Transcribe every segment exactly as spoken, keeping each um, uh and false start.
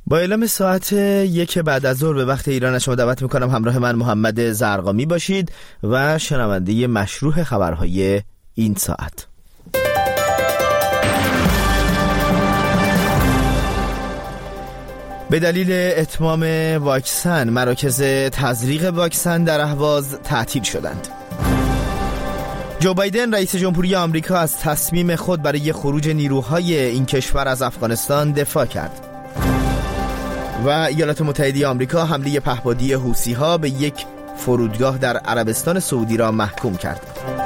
با اعلام ساعت یک بعد از ظهر به وقت ایران شما دعوت میکنم همراه من محمد زرقامی باشید و شنونده مشروع خبرهای این ساعت. به دلیل اتمام واکسن مراکز تزریق واکسن در اهواز تعطیل شدند. جو بایدن رئیس جمهوری آمریکا از تصمیم خود برای خروج نیروهای این کشور از افغانستان دفاع کرد. و ایالات متحده آمریکا حمله پهپادی حوثی‌ها به یک فرودگاه در عربستان سعودی را محکوم کرد.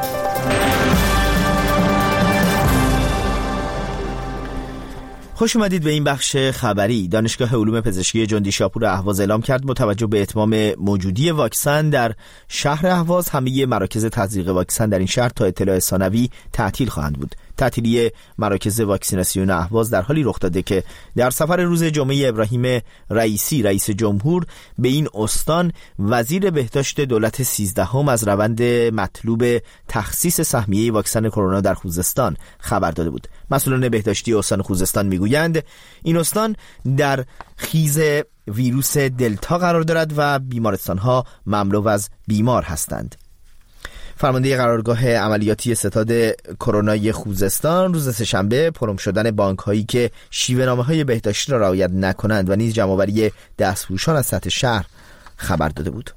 خوش اومدید به این بخش خبری. دانشگاه علوم پزشکی جندی شاپور اهواز اعلام کرد متوجه به اتمام موجودی واکسن در شهر اهواز همه مراکز تزریق واکسن در این شهر تا اطلاع ثانوی تعطیل خواهند بود. تعطیلی مراکز واکسیناسیون اهواز در حالی رخ داده که در سفر روز جمعه ابراهیم رئیسی رئیس جمهور به این استان وزیر بهداشت دولت سیزدهم از روند مطلوب تخصیص سهمیه واکسن کرونا در خوزستان خبر داده بود. مسئولان بهداشتی استان خوزستان میگویند این استان در خیز ویروس دلتا قرار دارد و بیمارستان‌ها مملو از بیمار هستند. فرمانده قرارگاه عملیاتی ستاد کرونای خوزستان روز سه‌شنبه پرم شدن بانک‌هایی که شیوه‌نامه‌های بهداشتی را رعایت نکنند و نیز جمع‌آوری دستفروشان از سطح شهر خبر داده بود.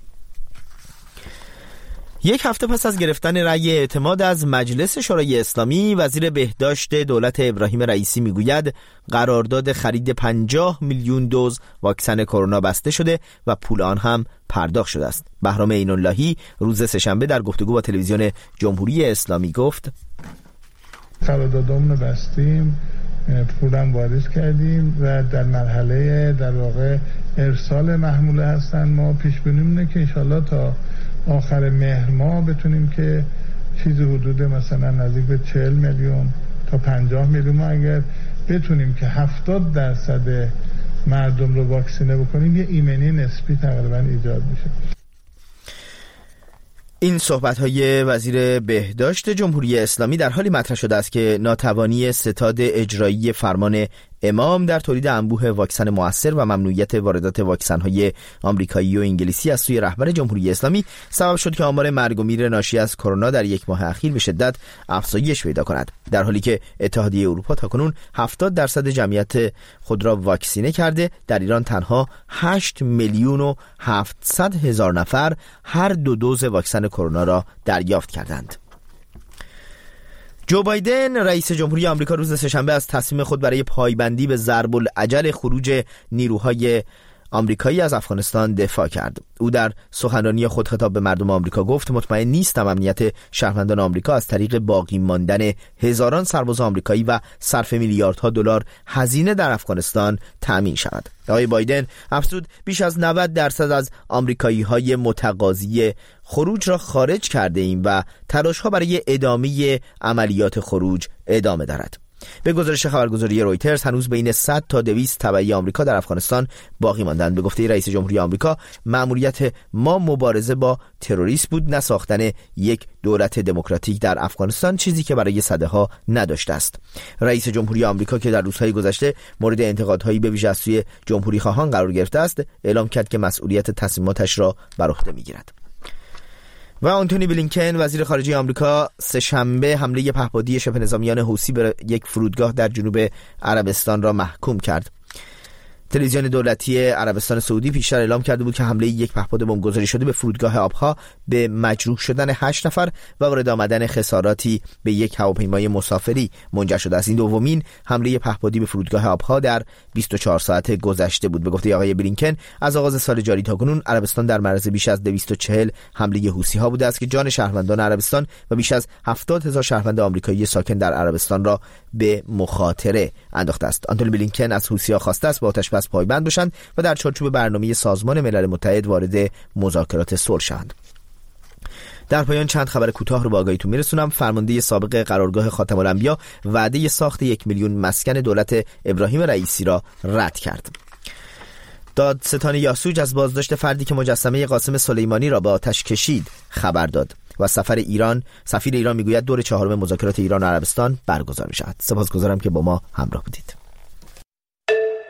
یک هفته پس از گرفتن رأی اعتماد از مجلس شورای اسلامی، وزیر بهداشت دولت ابراهیم رئیسی میگوید قرارداد خرید پنجاه میلیون دوز واکسن کرونا بسته شده و پول آن هم پرداخت شده است. بهرام عین‌اللهی روز سه‌شنبه در گفتگو با تلویزیون جمهوری اسلامی گفت قراردادمون رو بستیم، پولم واریز کردیم و در مرحله در واقع ارسال محموله هستن. ما پیش بینیمونه که انشالله تا آخر مهر ماه بتونیم که چیزی حدود مثلا نزدیک به چهل میلیون تا پنجاه میلیون ما اگر بتونیم که هفتاد درصد مردم رو واکسینه بکنیم یه ایمنی نسبی تقریبا ایجاد میشه. این صحبت‌های وزیر بهداشت جمهوری اسلامی در حالی مطرح شده است که ناتوانی ستاد اجرایی فرمان امام در تولید انبوه واکسن مؤثر و ممنوعیت واردات واکسن‌های آمریکایی و انگلیسی از سوی رهبر جمهوری اسلامی سبب شد که آمار مرگ و میر ناشی از کرونا در یک ماه اخیر به شدت افزایش پیدا کند، در حالی که اتحادیه اروپا تاکنون هفتاد درصد جمعیت خود را واکسینه کرده. در ایران تنها هشت میلیون و هفتصد هزار نفر هر دو دوز واکسن کرونا را دریافت کردند. جو بایدن رئیس جمهوری آمریکا روز سه‌شنبه از تصمیم خود برای پایبندی به ضرب العجل خروج نیروهای آمریکایی از افغانستان دفاع کرد. او در سخنرانی خود خطاب به مردم آمریکا گفت مطمئن نیستم امنیت شهروندان آمریکا از طریق باقی ماندن هزاران سرباز آمریکایی و صرف میلیاردها دلار هزینه در افغانستان تامین شود. آقای بایدن افزود بیش از نود درصد از آمریکایی‌های متقاضی خروج را خارج کرده ایم و تلاش‌ها برای ادامه عملیات خروج ادامه دارد. به گزارش خبرگزاری رویترز هنوز بین صد تا دویست تبعی آمریکا در افغانستان باقی ماندند. به گفته رئیس جمهوری آمریکا مأموریت ما مبارزه با تروریسم بود، نه ساختن یک دولت دموکراتیک در افغانستان، چیزی که برای سده‌ها نداشته است. رئیس جمهوری آمریکا که در روزهای گذشته مورد انتقادهایی به ویژه از سوی جمهوری خواهان قرار گرفته است، اعلام کرد که مسئولیت تصمیماتش را بر عهده می‌گیرد. و آنتونی بلینکن وزیر خارجه آمریکا سه‌شنبه حمله پهپادی شبه نظامیان حوثی به یک فرودگاه در جنوب عربستان را محکوم کرد. تلویزیون دولتی عربستان سعودی پیشتر اعلام کرده بود که حمله یک پهپاد بمبگذاری شده به فرودگاه آبها به مجروح شدن هشت نفر و وارد آمدن خساراتی به یک هواپیمای مسافری منجر شده است. این دومین حمله پهپادی به فرودگاه آبها در بیست و چهار ساعت گذشته بود. به گفته آقای بلینکن از آغاز سال جاری تا کنون عربستان در معرض بیش از دویست و چهل حمله حوثی‌ها بوده است که جان شهروندان عربستان و بیش از هفتاد هزار شهروند آمریکایی ساکن در عربستان را به مخاطره انداخته است. آنتونی بلینکن از حوثی‌ها خواسته است با آتش بس پایبند باشند و در چارچوب برنامه سازمان ملل متحد وارد مذاکرات صلح شوند. در پایان چند خبر کوتاه رو با آگاهیتون میرسونم. فرمانده سابق قرارگاه خاتم الانبیا وعده ساخت یک میلیون مسکن دولت ابراهیم رئیسی را رد کرد. دادستان یاسوج از بازداشت فردی که مجسمه قاسم سلیمانی را به آتش کشید خبر داد و سفر ایران سفیر ایران میگوید دور چهارم مذاکرات ایران و عربستان برگزار می‌شود. سپاسگزارم که با ما همراه بودید.